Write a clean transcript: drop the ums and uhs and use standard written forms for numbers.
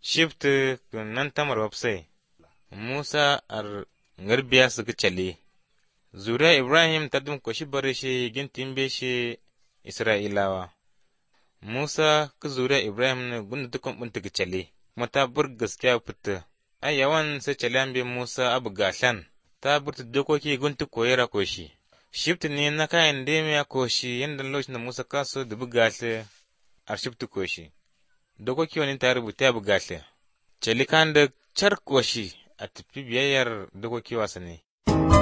shift nan tamar wapsai Musa ar ngarbiya suka cale zuriya Ibrahim ta dum koshi bare shi gintin be shi Isra'ilawa Musa ka zuriya Ibrahim ne gunda dukkan bunta ga cale mata bur gaskiya fitta ai yawan sai cale be Musa abu gashan ta burta dokoki gunta koyara koshi shift ne na kayan demiya koshi yanda lokacin da Musa kaso da bugashe a shift koshi dokoki wani ta rubuta ya bugashe cale kan da char koshi a tafi biyayyar dokoki wasa ne